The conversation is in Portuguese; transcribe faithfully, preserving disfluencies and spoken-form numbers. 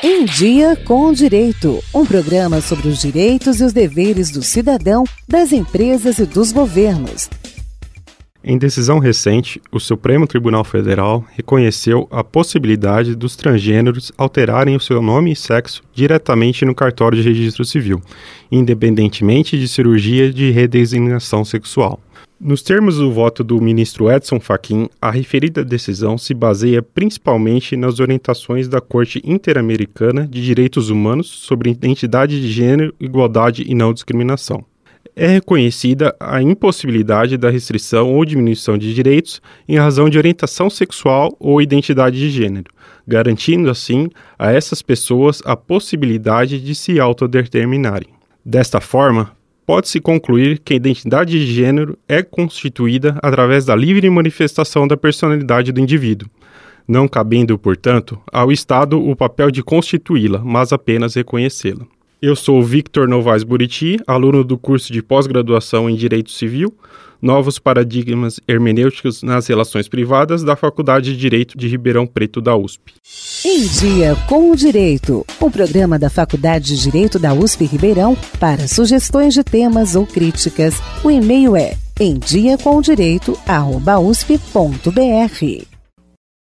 Em Dia com o Direito, um programa sobre os direitos e os deveres do cidadão, das empresas e dos governos. Em decisão recente, o Supremo Tribunal Federal reconheceu a possibilidade dos transgêneros alterarem o seu nome e sexo diretamente no cartório de registro civil, independentemente de cirurgia de redesignação sexual. Nos termos do voto do ministro Edson Fachin, a referida decisão se baseia principalmente nas orientações da Corte Interamericana de Direitos Humanos sobre identidade de gênero, igualdade e não discriminação. É reconhecida a impossibilidade da restrição ou diminuição de direitos em razão de orientação sexual ou identidade de gênero, garantindo assim a essas pessoas a possibilidade de se autodeterminarem. Desta forma, pode-se concluir que a identidade de gênero é constituída através da livre manifestação da personalidade do indivíduo, não cabendo, portanto, ao Estado o papel de constituí-la, mas apenas reconhecê-la. Eu sou Victor Novaes Buriti, aluno do curso de pós-graduação em Direito Civil, Novos Paradigmas Hermenêuticos nas Relações Privadas da Faculdade de Direito de Ribeirão Preto da U S P. Em Dia com o Direito, um programa da Faculdade de Direito da U S P Ribeirão. Para sugestões de temas ou críticas, o e-mail é em dia com o direito arroba u s p ponto b r.